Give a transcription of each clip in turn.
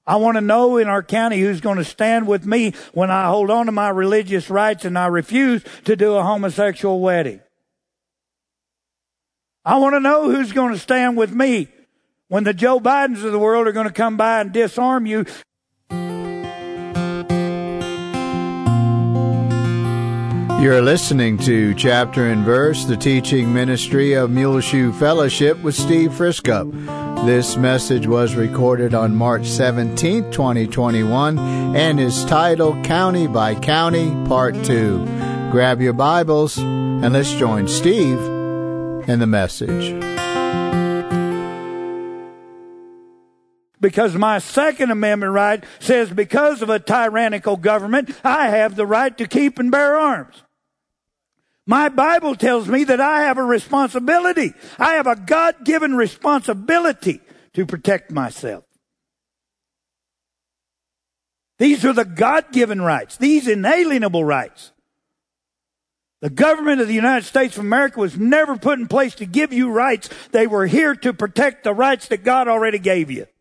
I want to know in our county who's going to stand with me when I hold on to my religious rights and I refuse to do a homosexual wedding. I want to know who's going to stand with me when the Joe Bidens of the world are going to come by and disarm you. You're listening to Chapter and Verse, the teaching ministry of Muleshoe Fellowship with Steve Frisco. This message was recorded on March 17, 2021, and is titled County by County, Part 2. Grab your Bibles, and let's join Steve in the message. Because my Second Amendment right says because of a tyrannical government, I have the right to keep and bear arms. My Bible tells me that I have a responsibility. I have a God-given responsibility to protect myself. These are the God-given rights, these inalienable rights. The government of the United States of America was never put in place to give you rights. They were here to protect the rights that God already gave you.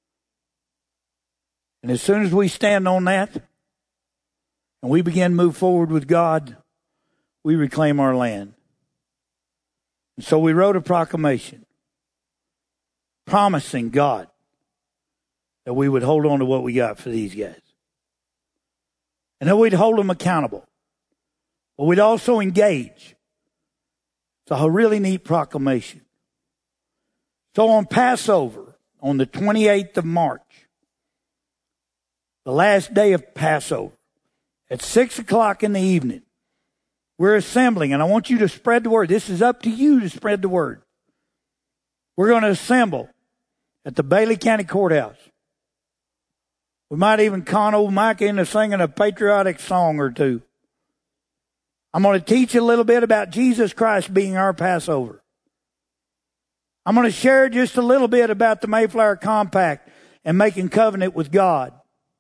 And as soon as we stand on that and we begin to move forward with God, we reclaim our land. And so we wrote a proclamation promising God that we would hold on to what we got for these guys. And that we'd hold them accountable. But we'd also engage. It's a really neat proclamation. So on Passover, on the 28th of March, the last day of Passover, at 6 o'clock in the evening, we're assembling, and I want you to spread the word. This is up to you to spread the word. We're going to assemble at the Bailey County Courthouse. We might even con old Mike into singing a patriotic song or two. I'm going to teach you a little bit about Jesus Christ being our Passover. I'm going to share just a little bit about the Mayflower Compact and making covenant with God.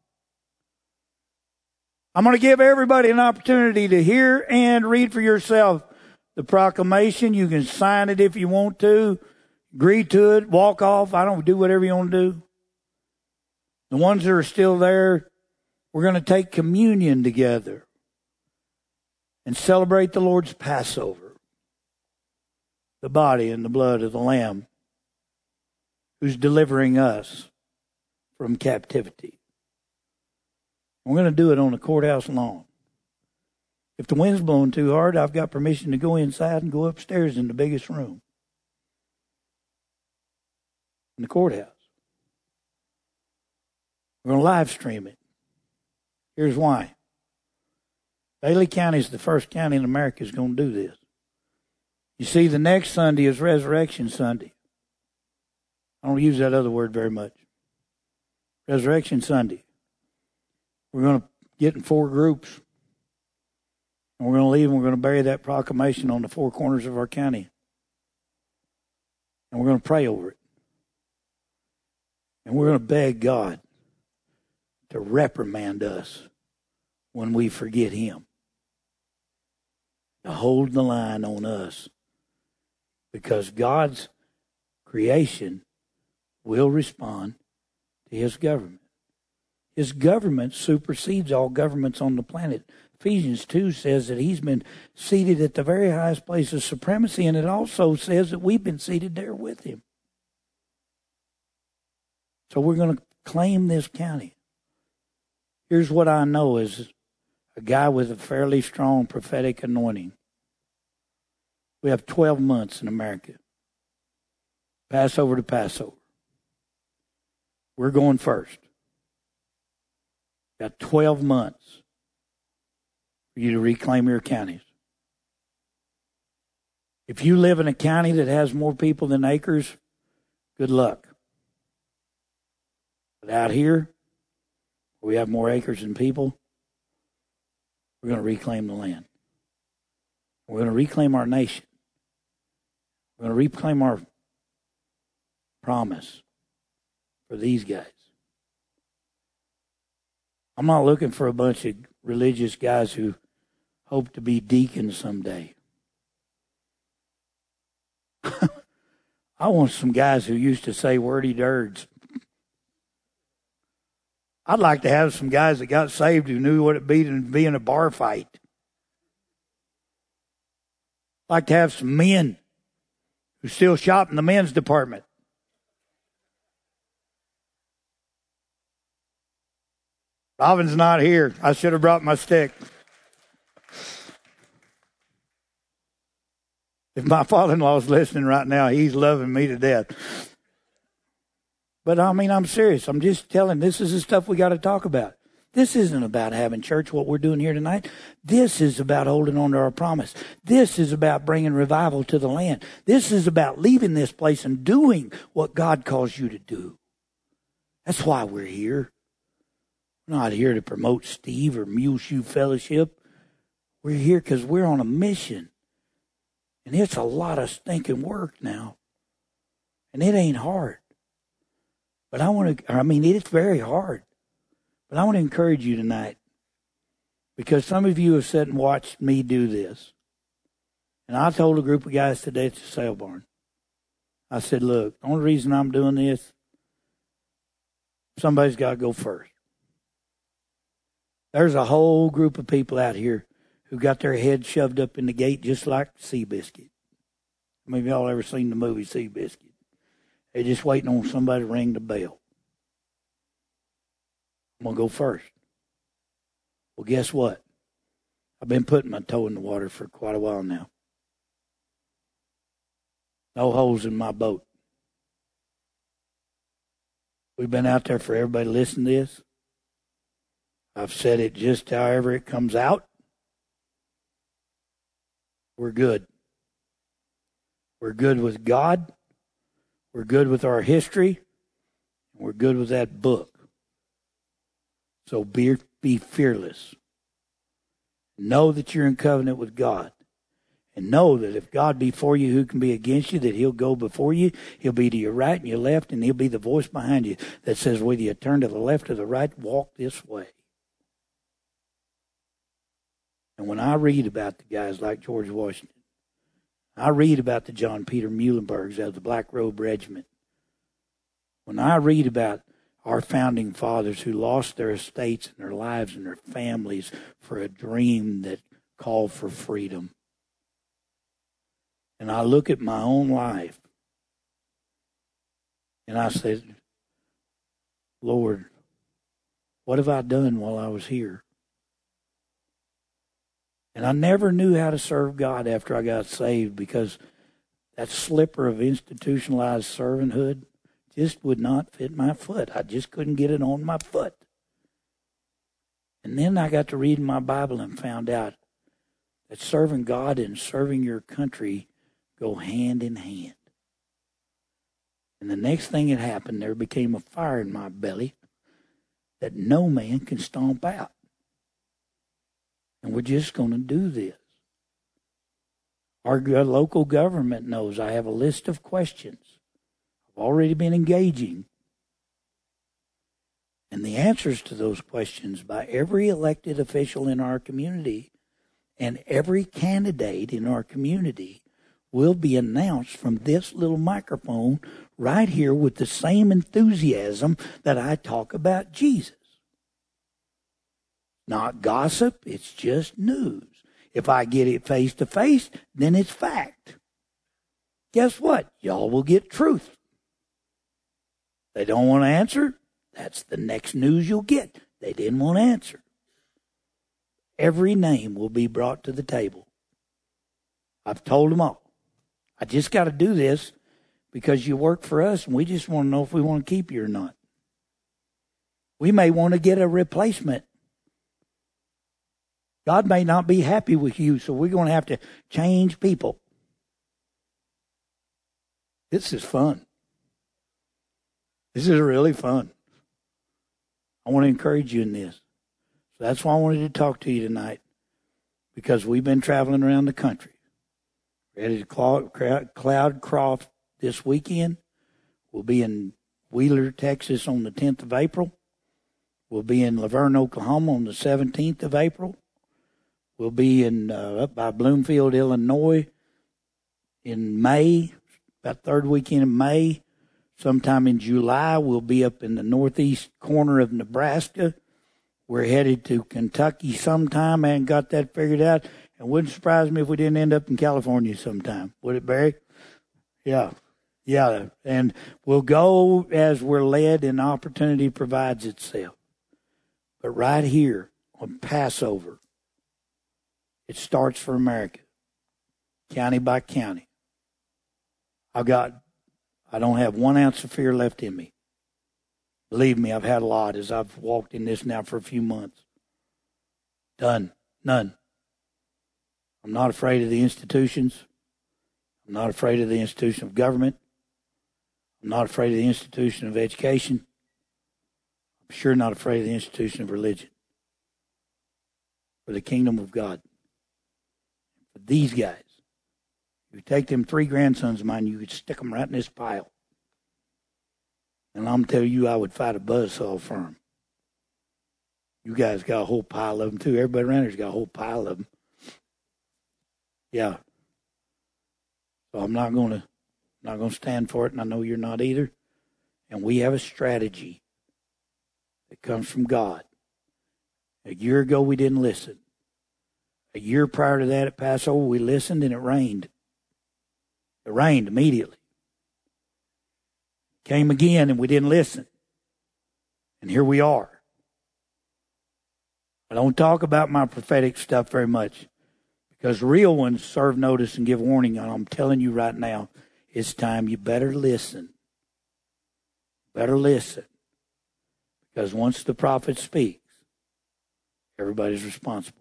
I'm going to give everybody an opportunity to hear and read for yourself the proclamation. You can sign it if you want to, agree to it, walk off. I don't do whatever you want to do. The ones that are still there, we're going to take communion together and celebrate the Lord's Passover, the body and the blood of the Lamb who's delivering us from captivity. We're going to do it on the courthouse lawn. If the wind's blowing too hard, I've got permission to go inside and go upstairs in the biggest room in the courthouse. We're going to live stream it. Here's why. Bailey County is the first county in America that's going to do this. You see, the next Sunday is Resurrection Sunday. I don't use that other word very much. Resurrection Sunday. We're going to get in 4 groups. And we're going to leave and we're going to bury that proclamation on the 4 corners of our county. And we're going to pray over it. And we're going to beg God to reprimand us when we forget Him. To hold the line on us. Because God's creation will respond to His government. His government supersedes all governments on the planet. Ephesians 2 says that He's been seated at the very highest place of supremacy, and it also says that we've been seated there with Him. So we're going to claim this county. Here's what I know as a guy with a fairly strong prophetic anointing. We have 12 months in America. Passover to Passover. We're going first. Got 12 months for you to reclaim your counties. If you live in a county that has more people than acres, good luck. But out here, where we have more acres than people, we're going to reclaim the land. We're going to reclaim our nation. We're going to reclaim our promise for these guys. I'm not looking for a bunch of religious guys who hope to be deacons someday. I want some guys who used to say wordy dirds. I'd like to have some guys that got saved who knew what it'd be to be in a bar fight. I'd like to have some men who still shop in the men's department. Robin's not here. I should have brought my stick. If my father-in-law's listening right now, he's loving me to death. But I mean, I'm serious. I'm just telling, this is the stuff we got to talk about. This isn't about having church, what we're doing here tonight. This is about holding on to our promise. This is about bringing revival to the land. This is about leaving this place and doing what God calls you to do. That's why we're here. We're not here to promote Steve or Muleshoe Fellowship. We're here because we're on a mission. And it's a lot of stinking work now. And it ain't hard. But it's very hard. But I want to encourage you tonight. Because some of you have sat and watched me do this. And I told a group of guys today at the sale barn. I said, look, the only reason I'm doing this, somebody's got to go first. There's a whole group of people out here who got their heads shoved up in the gate just like Seabiscuit. Maybe y'all ever seen the movie Seabiscuit. They're just waiting on somebody to ring the bell. I'm going to go first. Well, guess what? I've been putting my toe in the water for quite a while now. No holes in my boat. We've been out there for everybody to listen to this. I've said it just however it comes out. We're good. We're good with God. We're good with our history. And we're good with that book. So be fearless. Know that you're in covenant with God. And know that if God be for you, who can be against you? That he'll go before you. He'll be to your right and your left. And he'll be the voice behind you that says, whether you turn to the left or the right, walk this way. And when I read about the guys like George Washington, I read about the John Peter Muhlenbergs of the Black Robe Regiment. When I read about our founding fathers who lost their estates and their lives and their families for a dream that called for freedom. And I look at my own life and I said, Lord, what have I done while I was here? And I never knew how to serve God after I got saved because that slipper of institutionalized servanthood just would not fit my foot. I just couldn't get it on my foot. And then I got to read my Bible and found out that serving God and serving your country go hand in hand. And the next thing that happened, there became a fire in my belly that no man can stomp out. And we're just going to do this. Our local government knows I have a list of questions. I've already been engaging. And the answers to those questions by every elected official in our community and every candidate in our community will be announced from this little microphone right here with the same enthusiasm that I talk about Jesus. Not gossip, it's just news. If I get it face to face, then it's fact. Guess what? Y'all will get truth. They don't want to answer, that's the next news you'll get. They didn't want to answer. Every name will be brought to the table. I've told them all. I just got to do this because you work for us and we just want to know if we want to keep you or not. We may want to get a replacement. God may not be happy with you, so we're going to have to change people. This is fun. This is really fun. I want to encourage you in this. So that's why I wanted to talk to you tonight, because we've been traveling around the country. We're headed to Cloudcroft this weekend. We'll be in Wheeler, Texas on the 10th of April. We'll be in Laverne, Oklahoma on the 17th of April. We'll be in up by Bloomfield, Illinois in May, about third weekend in May. Sometime in July, we'll be up in the northeast corner of Nebraska. We're headed to Kentucky sometime. I hadn't got that figured out. And wouldn't surprise me if we didn't end up in California sometime. Would it, Barry? Yeah. Yeah. And we'll go as we're led and opportunity provides itself. But right here on Passover, it starts for America, county by county. I don't have 1 ounce of fear left in me. Believe me, I've had a lot as I've walked in this now for a few months. None. I'm not afraid of the institutions. I'm not afraid of the institution of government. I'm not afraid of the institution of education. I'm sure not afraid of the institution of religion. For the kingdom of God. For these guys. You take them 3 grandsons of mine, you could stick them right in this pile. And I'm telling you, I would fight a buzzsaw for them. You guys got a whole pile of them, too. Everybody around here's got a whole pile of them. Yeah. So I'm not going to stand for it, and I know you're not either. And we have a strategy that comes from God. A year ago, we didn't listen. A year prior to that at Passover, we listened, and it rained. It rained immediately. Came again, and we didn't listen. And here we are. I don't talk about my prophetic stuff very much because real ones serve notice and give warning. And I'm telling you right now, it's time. You better listen. Better listen. Because once the prophet speaks, everybody's responsible.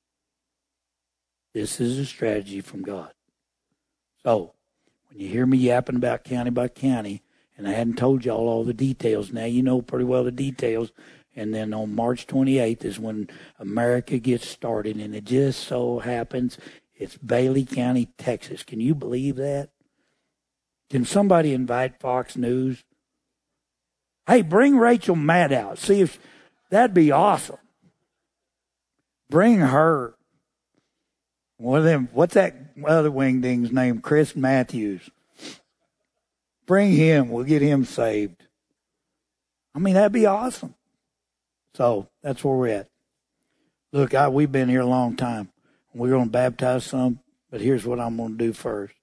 This is a strategy from God. So, when you hear me yapping about county by county, and I hadn't told y'all all the details, now you know pretty well the details. And then on March 28th is when America gets started. And it just so happens it's Bailey County, Texas. Can you believe that? Can somebody invite Fox News? Hey, bring Rachel Maddow. See if that'd be awesome. Bring her. One of them, what's that other wingding's name? Chris Matthews. Bring him. We'll get him saved. I mean, that'd be awesome. So that's where we're at. Look, we've been here a long time. We're going to baptize some, but here's what I'm going to do first.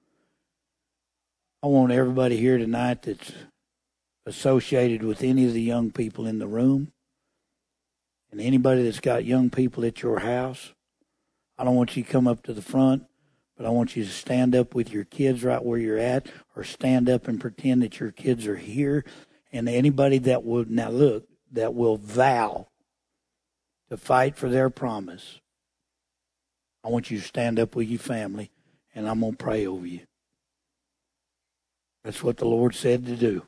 I want everybody here tonight that's associated with any of the young people in the room and anybody that's got young people at your house, I don't want you to come up to the front, but I want you to stand up with your kids right where you're at or stand up and pretend that your kids are here. And anybody that will, now look, that will vow to fight for their promise, I want you to stand up with your family, and I'm going to pray over you. That's what the Lord said to do.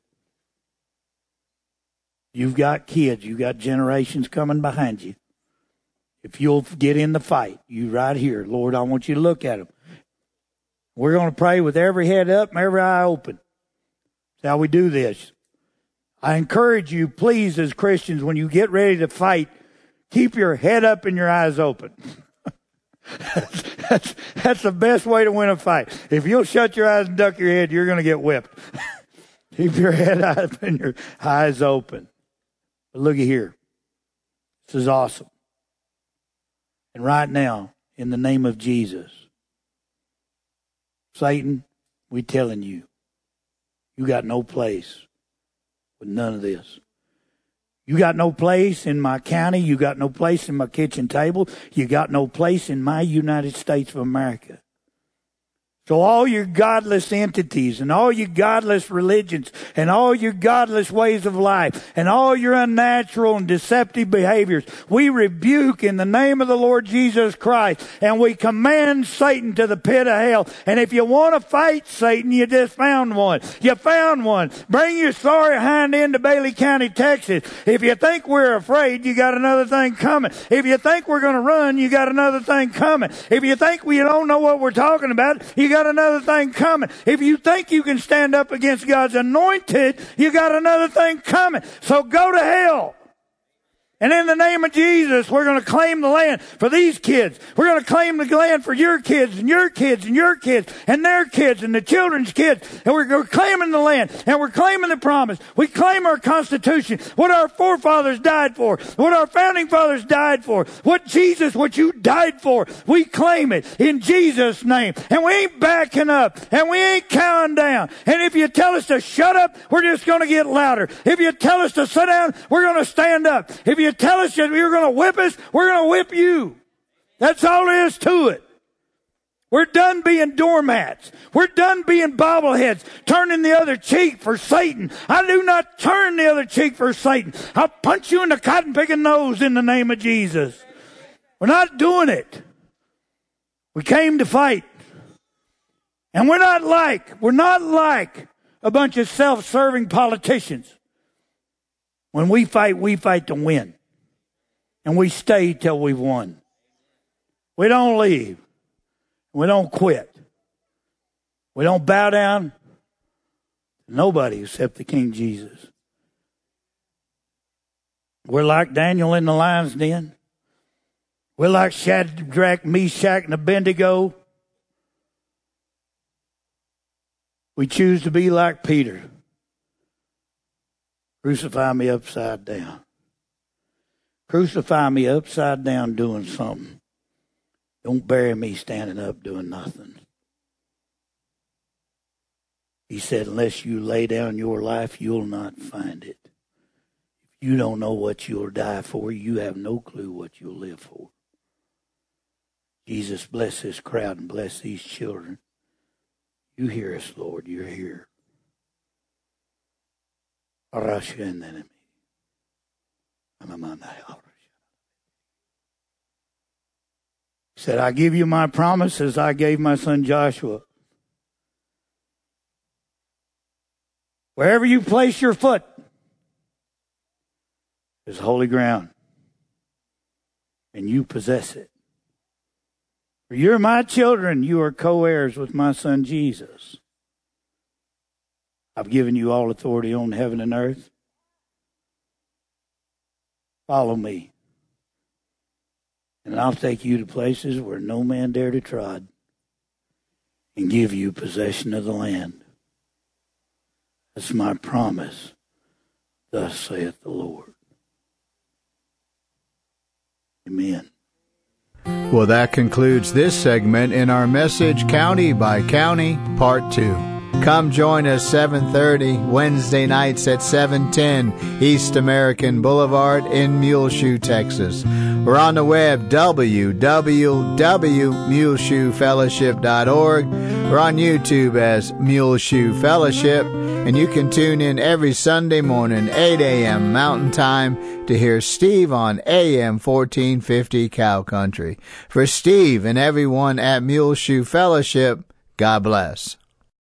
You've got kids. You've got generations coming behind you. If you'll get in the fight, you right here, Lord, I want you to look at them. We're going to pray with every head up and every eye open. That's how we do this. I encourage you, please, as Christians, when you get ready to fight, keep your head up and your eyes open. That's the best way to win a fight. If you'll shut your eyes and duck your head, you're going to get whipped. Keep your head up and your eyes open. But look at here. This is awesome. And right now, in the name of Jesus, Satan, we're telling you, you got no place with none of this. You got no place in my county. You got no place in my kitchen table. You got no place in my United States of America. So all your godless entities and all your godless religions and all your godless ways of life and all your unnatural and deceptive behaviors, we rebuke in the name of the Lord Jesus Christ, and we command Satan to the pit of hell. And if you want to fight Satan, you just found one. You found one. Bring your sorry hind into Bailey County, Texas. If you think we're afraid, you got another thing coming. If you think we're going to run, you got another thing coming. If you think we don't know what we're talking about, you got another thing coming. If you think you can stand up against God's anointed, you got another thing coming. So go to hell. And in the name of Jesus, we're going to claim the land for these kids. We're going to claim the land for your kids and your kids and your kids and their kids and the children's kids. And we're claiming the land and we're claiming the promise. We claim our Constitution, what our forefathers died for, what our founding fathers died for, what you died for. We claim it in Jesus' name. And we ain't backing up and we ain't cowing down. And if you tell us to shut up, we're just going to get louder. If you tell us to sit down, we're going to stand up. If you tell us that you're going to whip us, we're going to whip you. That's all there is to it. We're done being doormats. We're done being bobbleheads, turning the other cheek for Satan. I do not turn the other cheek for Satan. I'll punch you in the cotton-picking nose in the name of Jesus. We're not doing it. We came to fight. And we're not like a bunch of self-serving politicians. When we fight to win. And we stay till we've won. We don't leave. We don't quit. We don't bow down to nobody except the King Jesus. We're like Daniel in the lion's den. We're like Shadrach, Meshach, and Abednego. We choose to be like Peter. Crucify me upside down. Crucify me upside down doing something. Don't bury me standing up doing nothing. He said, unless you lay down your life, you'll not find it. If you don't know what you'll die for, you have no clue what you'll live for. Jesus, bless this crowd and bless these children. You hear us, Lord. You're here. He said, I give you my promise as I gave my son Joshua. Wherever you place your foot is holy ground. And you possess it. For you're my children. You are co-heirs with my son Jesus. I've given you all authority on heaven and earth. Follow me. And I'll take you to places where no man dare to trod. And give you possession of the land. That's my promise. Thus saith the Lord. Amen. Well, that concludes this segment in our message, County by County, Part 2. Come join us 7:30 Wednesday nights at 710 East American Boulevard in Muleshoe, Texas. We're on the web, www.muleshoefellowship.org. We're on YouTube as Muleshoe Fellowship. And you can tune in every Sunday morning, 8 a.m. Mountain Time, to hear Steve on AM 1450 Cow Country. For Steve and everyone at Muleshoe Fellowship, God bless.